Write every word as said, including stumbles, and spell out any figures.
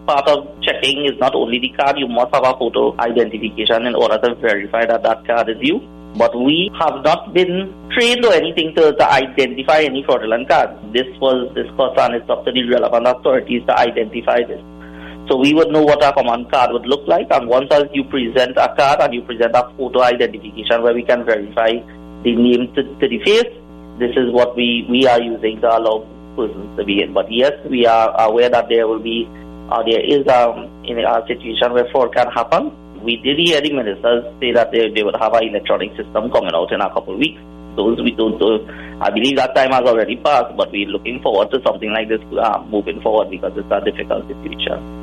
part of checking is not only the card, you must have a photo identification in order to verify that that card is you. But we have not been trained or anything to, to identify any fraudulent cards. This was discussed and it's up to the relevant authorities to identify this. So we would know what a common card would look like, and once as you present a card and you present a photo identification where we can verify the name to, to the face, this is what we, we are using to allow persons to be in. But yes, we are aware that there will be, uh, there is um, in a situation where fraud can happen. We did hear the ministers say that they, they would have an electronic system coming out in a couple of weeks. Those we don't do. I believe that time has already passed, but we're looking forward to something like this uh, moving forward because it's a difficult situation.